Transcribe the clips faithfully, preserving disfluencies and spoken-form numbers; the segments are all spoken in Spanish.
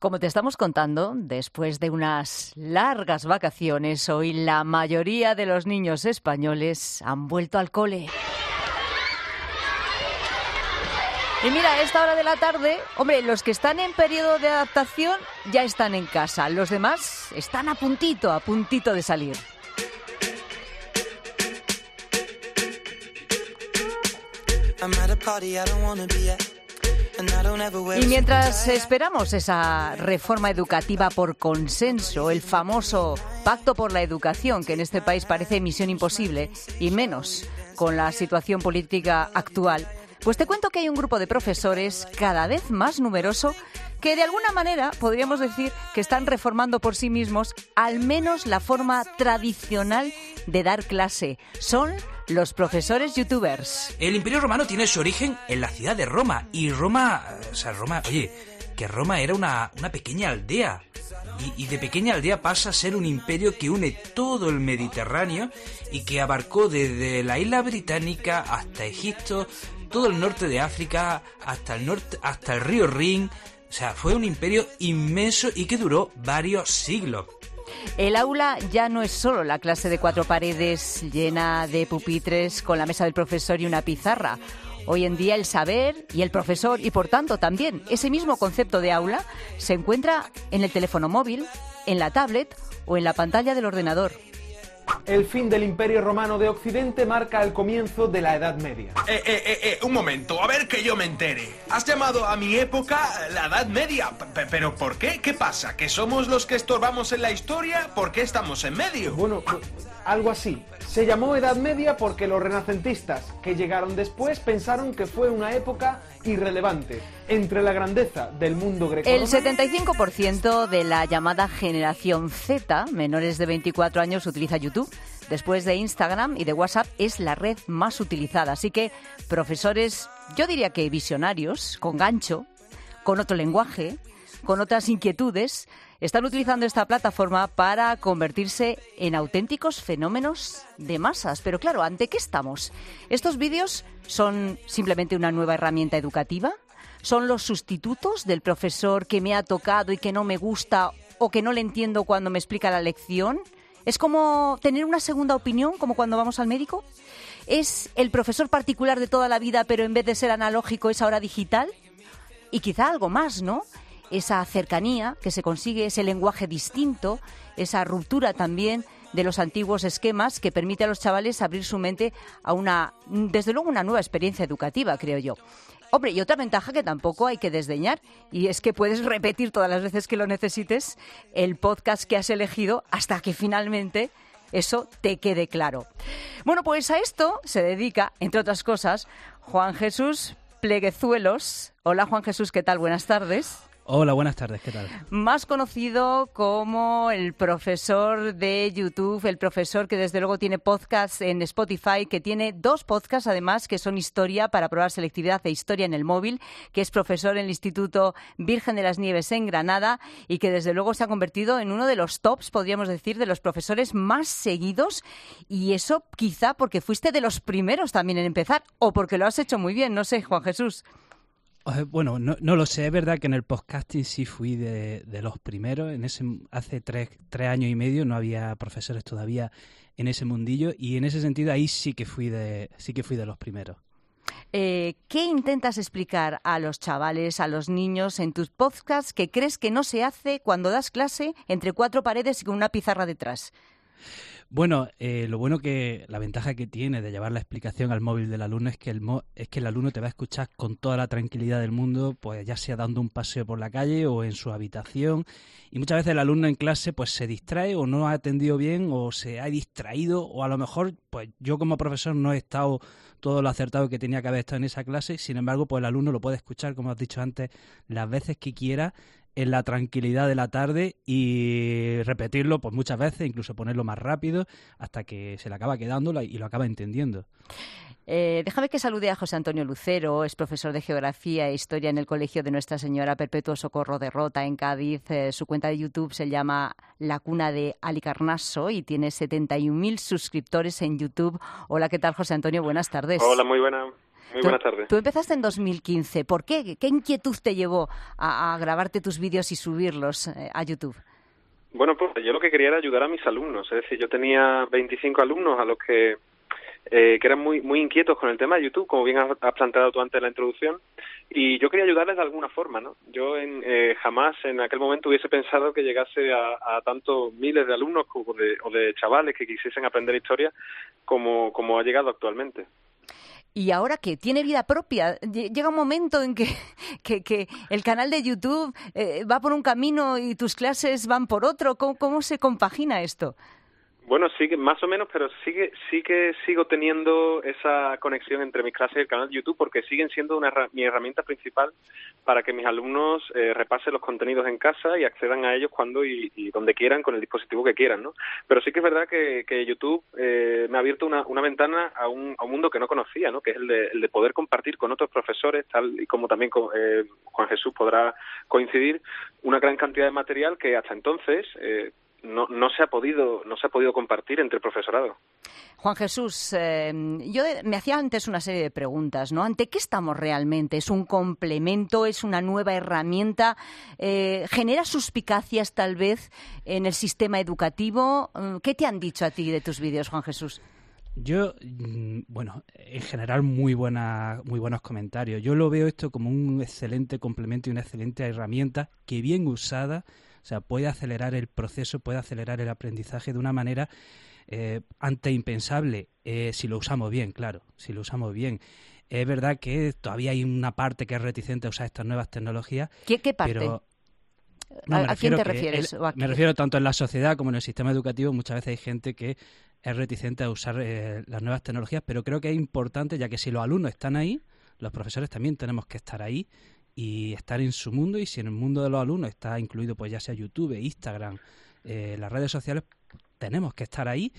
Como te estamos contando, después de unas largas vacaciones, hoy la mayoría de los niños españoles han vuelto al cole. Y mira, a esta hora de la tarde, hombre, los que están en periodo de adaptación ya están en casa. Los demás están a puntito, a puntito de salir. Y mientras esperamos esa reforma educativa por consenso, el famoso Pacto por la Educación, que en este país parece misión imposible, y menos con la situación política actual, pues te cuento que hay un grupo de profesores cada vez más numeroso que de alguna manera podríamos decir que están reformando por sí mismos al menos la forma tradicional de dar clase. Son los profesores youtubers. El Imperio Romano tiene su origen en la ciudad de Roma. Y Roma, o sea, Roma, oye, que Roma era una, una pequeña aldea. Y, y de pequeña aldea pasa a ser un imperio que une todo el Mediterráneo y que abarcó desde la isla británica hasta Egipto, todo el norte de África, hasta el norte, hasta el río Rin. O sea, fue un imperio inmenso y que duró varios siglos. El aula ya no es solo la clase de cuatro paredes llena de pupitres con la mesa del profesor y una pizarra. Hoy en día el saber y el profesor, y por tanto también ese mismo concepto de aula, se encuentra en el teléfono móvil, en la tablet o en la pantalla del ordenador. El fin del Imperio Romano de Occidente marca el comienzo de la Edad Media. Eh, eh, eh, eh, un momento, a ver que yo me entere. Has llamado a mi época la Edad Media. P- ¿Pero por qué? ¿Qué pasa? ¿Que somos los que estorbamos en la historia? ¿Por qué estamos en medio? Bueno, pues, algo así. Se llamó Edad Media porque los renacentistas que llegaron después pensaron que fue una época irrelevante entre la grandeza del mundo grecorromano. El setenta y cinco por ciento de la llamada generación Z, menores de veinticuatro años, utiliza YouTube. Después de Instagram y de WhatsApp es la red más utilizada. Así que profesores, yo diría que visionarios, con gancho, con otro lenguaje, con otras inquietudes, están utilizando esta plataforma para convertirse en auténticos fenómenos de masas. Pero claro, ¿ante qué estamos? ¿Estos vídeos son simplemente una nueva herramienta educativa? ¿Son los sustitutos del profesor que me ha tocado y que no me gusta o que no le entiendo cuando me explica la lección? ¿Es como tener una segunda opinión, como cuando vamos al médico? ¿Es el profesor particular de toda la vida, pero en vez de ser analógico es ahora digital? Y quizá algo más, ¿no? Esa cercanía que se consigue, ese lenguaje distinto, esa ruptura también de los antiguos esquemas que permite a los chavales abrir su mente a una, desde luego, una nueva experiencia educativa, creo yo. Hombre, y otra ventaja que tampoco hay que desdeñar, y es que puedes repetir todas las veces que lo necesites el podcast que has elegido hasta que finalmente eso te quede claro. Bueno, pues a esto se dedica, entre otras cosas, Juan Jesús Pleguezuelos. Hola, Juan Jesús, ¿qué tal? Buenas tardes. Hola, buenas tardes, ¿qué tal? Más conocido como el profesor de YouTube, el profesor que desde luego tiene podcasts en Spotify, que tiene dos podcasts además que son Historia para probar selectividad e Historia en el móvil, que es profesor en el Instituto Virgen de las Nieves en Granada y que desde luego se ha convertido en uno de los tops, podríamos decir, de los profesores más seguidos, y eso quizá porque fuiste de los primeros también en empezar o porque lo has hecho muy bien, no sé, Juan Jesús. Bueno, no, no lo sé, es verdad que en el podcasting sí fui de, de los primeros. En ese hace tres, tres años y medio no había profesores todavía en ese mundillo y en ese sentido ahí sí que fui de, sí que fui de los primeros. Eh, ¿Qué intentas explicar a los chavales, a los niños en tus podcasts que crees que no se hace cuando das clase entre cuatro paredes y con una pizarra detrás? Bueno, eh, lo bueno que, la ventaja que tiene de llevar la explicación al móvil del alumno es que el mo- es que el alumno te va a escuchar con toda la tranquilidad del mundo, pues ya sea dando un paseo por la calle o en su habitación, y muchas veces el alumno en clase pues se distrae o no ha atendido bien o se ha distraído o a lo mejor pues yo como profesor no he estado todo lo acertado que tenía que haber estado en esa clase, sin embargo pues el alumno lo puede escuchar, como has dicho antes, las veces que quiera, en la tranquilidad de la tarde y repetirlo pues muchas veces, incluso ponerlo más rápido hasta que se le acaba quedando y lo acaba entendiendo. Eh, déjame que salude a José Antonio Lucero, es profesor de Geografía e Historia en el Colegio de Nuestra Señora Perpetuo Socorro de Rota, en Cádiz. Eh, su cuenta de YouTube se llama La Cuna de Alicarnaso y tiene setenta y un mil suscriptores en YouTube. Hola, ¿qué tal, José Antonio? Buenas tardes. Hola, muy buena. Muy buenas tardes. Tú empezaste en dos mil quince. ¿Por qué? ¿Qué inquietud te llevó a, a grabarte tus vídeos y subirlos eh, a YouTube? Bueno, pues yo lo que quería era ayudar a mis alumnos. Es decir, yo tenía veinticinco alumnos a los que, eh, que eran muy muy inquietos con el tema de YouTube, como bien has, has planteado tú antes en la introducción, y yo quería ayudarles de alguna forma, ¿no? Yo en, eh, jamás en aquel momento hubiese pensado que llegase a, a tantos miles de alumnos o de, o de chavales que quisiesen aprender historia como, como ha llegado actualmente. ¿Y ahora qué? ¿Tiene vida propia? Llega un momento en que, que, que el canal de YouTube eh, va por un camino y tus clases van por otro. ¿Cómo, cómo se compagina esto? Bueno, sí que más o menos, pero sí que, sí que sigo teniendo esa conexión entre mis clases y el canal de YouTube, porque siguen siendo una, mi herramienta principal para que mis alumnos eh, repasen los contenidos en casa y accedan a ellos cuando y, y donde quieran, con el dispositivo que quieran, ¿no? Pero sí que es verdad que, que YouTube eh, me ha abierto una, una ventana a un, a un mundo que no conocía, ¿no? Que es el de, el de poder compartir con otros profesores, tal y como también con, eh, Juan Jesús podrá coincidir, una gran cantidad de material que hasta entonces eh, no, no se ha podido no se ha podido compartir entre el profesorado. Juan Jesús, eh, yo me hacía antes una serie de preguntas, ¿no? ¿Ante qué estamos realmente? ¿Es un complemento? ¿Es una nueva herramienta? Eh, ¿Genera suspicacias tal vez en el sistema educativo? ¿Qué te han dicho a ti de tus vídeos, Juan Jesús? Yo, bueno, en general muy buena, muy buenos comentarios. Yo lo veo esto como un excelente complemento y una excelente herramienta que bien usada, o sea, puede acelerar el proceso, puede acelerar el aprendizaje de una manera eh, antes impensable, eh, si lo usamos bien, claro, si lo usamos bien. Es verdad que todavía hay una parte que es reticente a usar estas nuevas tecnologías. ¿Qué, qué parte? Pero, no, ¿A, ¿A quién te refieres? El, me refiero tanto en la sociedad como en el sistema educativo. Muchas veces hay gente que es reticente a usar eh, las nuevas tecnologías, pero creo que es importante, ya que si los alumnos están ahí, los profesores también tenemos que estar ahí y estar en su mundo, y si en el mundo de los alumnos está incluido pues ya sea YouTube, Instagram, eh, las redes sociales, tenemos que estar ahí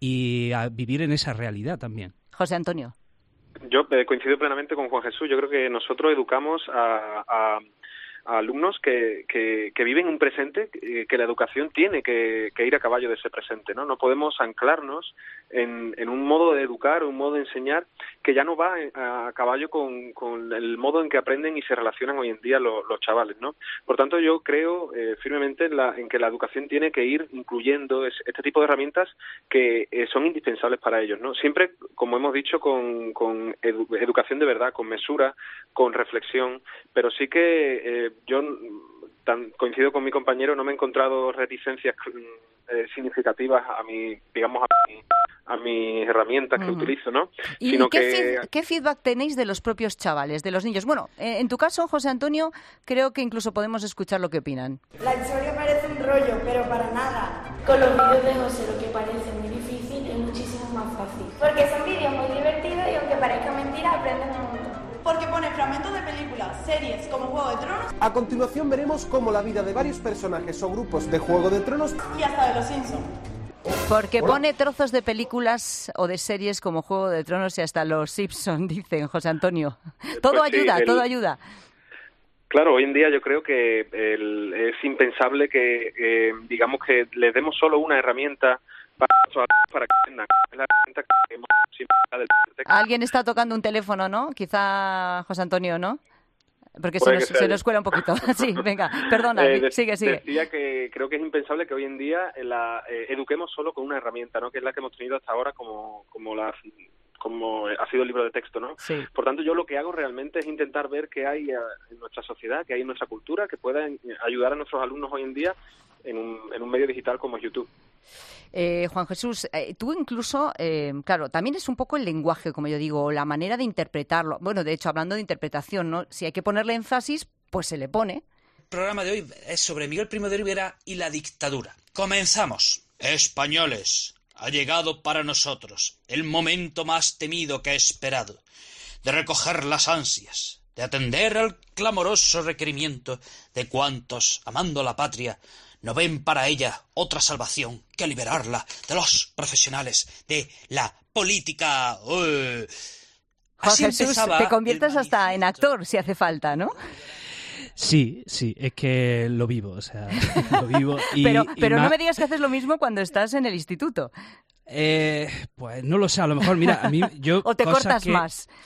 y a vivir en esa realidad también. José Antonio. Yo eh, coincido plenamente con Juan Jesús. Yo creo que nosotros educamos a, a, a alumnos que, que, que viven un presente, que, que la educación tiene que, que ir a caballo de ese presente, ¿no? No podemos anclarnos en, en un modo de educar, un modo de enseñar que ya no va a caballo con, con el modo en que aprenden y se relacionan hoy en día los, los chavales, ¿no? Por tanto, yo creo eh, firmemente en, la, en que la educación tiene que ir incluyendo es, este tipo de herramientas que eh, son indispensables para ellos, ¿no? Siempre, como hemos dicho, con, con edu, educación de verdad, con mesura, con reflexión, pero sí que eh, yo tan, coincido con mi compañero, no me he encontrado reticencias eh, significativas a mi, digamos, a mi, a mis herramientas que uh-huh. utilizo, ¿no? ¿Y Sino qué, que... feed, qué feedback tenéis de los propios chavales, de los niños? Bueno, eh, en tu caso, José Antonio, creo que incluso podemos escuchar lo que opinan. La historia parece un rollo, pero para nada. Con los vídeos de José, lo que parece muy difícil es muchísimo más fácil. Porque son vídeos muy divertidos y aunque parezca mentira, aprendes un montón. Porque pone fragmentos de películas, series como Juego de Tronos. A continuación veremos cómo la vida de varios personajes o grupos de Juego de Tronos y hasta de Los Simpsons. Porque pone trozos de películas o de series como Juego de Tronos y hasta Los Simpsons, dicen José Antonio. Todo pues ayuda, sí, el... todo ayuda. Claro, hoy en día yo creo que el, es impensable que, eh, digamos, que les demos solo una herramienta para, para que aprendan. Es la herramienta que hemos del... Alguien está tocando un teléfono, ¿no? Quizá José Antonio, ¿no? Porque se nos, se nos cuela un poquito. Sí, venga, perdona, eh, de, sigue, sigue. Decía que creo que es impensable que hoy en día la, eh, eduquemos solo con una herramienta, ¿no? Que es la que hemos tenido hasta ahora como, como la... como ha sido el libro de texto, ¿no? Sí. Por tanto, yo lo que hago realmente es intentar ver qué hay en nuestra sociedad, qué hay en nuestra cultura, que pueda ayudar a nuestros alumnos hoy en día en un, en un medio digital como es YouTube. Eh, Juan Jesús, eh, tú incluso, eh, claro, también es un poco el lenguaje, como yo digo, la manera de interpretarlo. Bueno, de hecho, hablando de interpretación, ¿no? Si hay que ponerle énfasis, pues se le pone. El programa de hoy es sobre Miguel Primo de Rivera y la dictadura. Comenzamos. Españoles, ha llegado para nosotros el momento más temido que he esperado, de recoger las ansias, de atender al clamoroso requerimiento de cuantos, amando la patria, no ven para ella otra salvación que liberarla de los profesionales de la política. Uh. Juan Jesús, te conviertes hasta en actor si hace falta, ¿no? Sí, sí, es que lo vivo, o sea, lo vivo. Y, pero y pero más... no me digas que haces lo mismo cuando estás en el instituto. Eh, pues no lo sé, a lo mejor, mira, a mí yo... o te cortas que... más.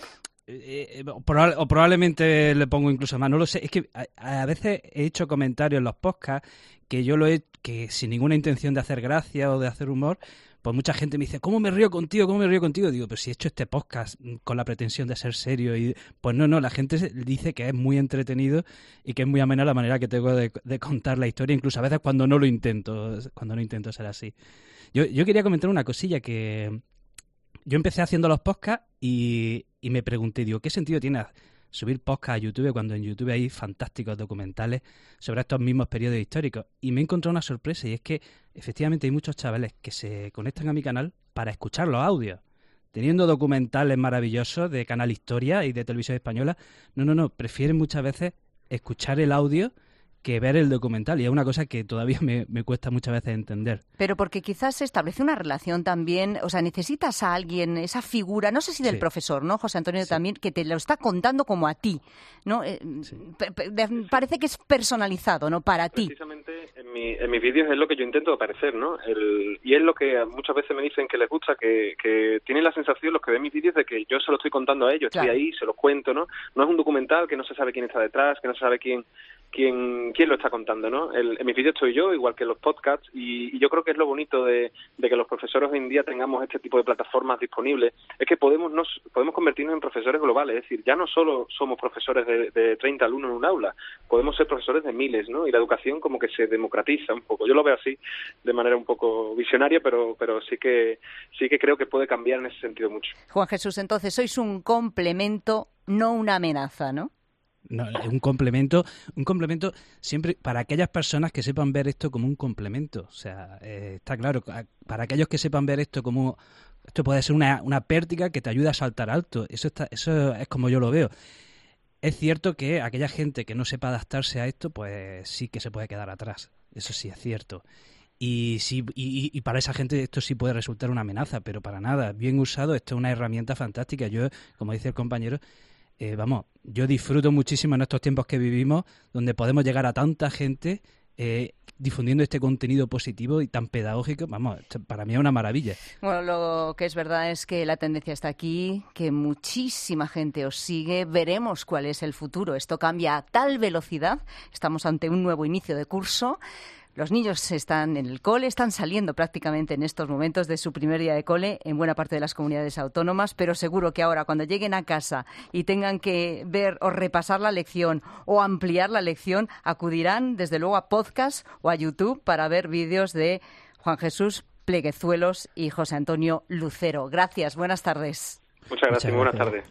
Eh, eh, proba- o probablemente le pongo incluso más, no lo sé. Es que a, a veces he hecho comentarios en los podcasts que yo lo he que sin ninguna intención de hacer gracia o de hacer humor, pues mucha gente me dice, ¿cómo me río contigo? ¿Cómo me río contigo? Digo, pero si he hecho este podcast con la pretensión de ser serio y pues no, no, la gente dice que es muy entretenido y que es muy amena la manera que tengo de, de contar la historia, incluso a veces cuando no lo intento, cuando no intento ser así. Yo, yo quería comentar una cosilla que yo empecé haciendo los podcasts y, y me pregunté, digo, ¿qué sentido tiene subir podcasts a YouTube cuando en YouTube hay fantásticos documentales sobre estos mismos periodos históricos? Y me he encontrado una sorpresa, y es que efectivamente hay muchos chavales que se conectan a mi canal para escuchar los audios. Teniendo documentales maravillosos de Canal Historia y de Televisión Española, no, no, no, prefieren muchas veces escuchar el audio que ver el documental, y es una cosa que todavía me, me cuesta muchas veces entender. Pero porque quizás se establece una relación también, o sea, necesitas a alguien, esa figura, no sé si del Sí. profesor, ¿no, José Antonio? Sí. También, que te lo está contando como a ti, ¿no? Eh, Sí. pe- pe- de- parece que es personalizado, ¿no? Para ti. Precisamente en, mi, en mis vídeos es lo que yo intento aparecer, ¿no? El, y es lo que muchas veces me dicen que les gusta, que, que tienen la sensación, los que ven mis vídeos, de que yo se lo estoy contando a ellos, Claro. estoy ahí, se los cuento, ¿no? No es un documental que no se sabe quién está detrás, que no se sabe quién quién quién lo está contando, ¿no? El, en mis vídeos estoy yo, igual que en los podcasts, y, y yo creo que es lo bonito de, de que los profesores hoy en día tengamos este tipo de plataformas disponibles, es que podemos nos podemos convertirnos en profesores globales, es decir, ya no solo somos profesores de, de treinta alumnos en un aula, podemos ser profesores de miles, ¿no? Y la educación como que se democratiza un poco. Yo lo veo así, de manera un poco visionaria, pero pero sí que sí que creo que puede cambiar en ese sentido mucho. Juan Jesús, entonces sois un complemento, no una amenaza, ¿no? No, es un complemento, un complemento siempre para aquellas personas que sepan ver esto como un complemento. O sea, eh, está claro, para aquellos que sepan ver esto como esto puede ser una, una pértiga que te ayuda a saltar alto. Eso está, eso es como yo lo veo. Es cierto que aquella gente que no sepa adaptarse a esto, pues sí que se puede quedar atrás. Eso sí es cierto. Y sí, y, y para esa gente esto sí puede resultar una amenaza, pero para nada. Bien usado, esto es una herramienta fantástica. Yo, como dice el compañero, Eh, vamos, yo disfruto muchísimo en estos tiempos que vivimos, donde podemos llegar a tanta gente eh, difundiendo este contenido positivo y tan pedagógico. Vamos, esto para mí es una maravilla. Bueno, lo que es verdad es que la tendencia está aquí, que muchísima gente os sigue. Veremos cuál es el futuro. Esto cambia a tal velocidad. Estamos ante un nuevo inicio de curso. Los niños están en el cole, están saliendo prácticamente en estos momentos de su primer día de cole en buena parte de las comunidades autónomas, pero seguro que ahora cuando lleguen a casa y tengan que ver o repasar la lección o ampliar la lección, acudirán desde luego a podcast o a YouTube para ver vídeos de Juan Jesús Pleguezuelos y José Antonio Lucero. Gracias, buenas tardes. Muchas gracias, Muchas muy buenas gracias. tardes.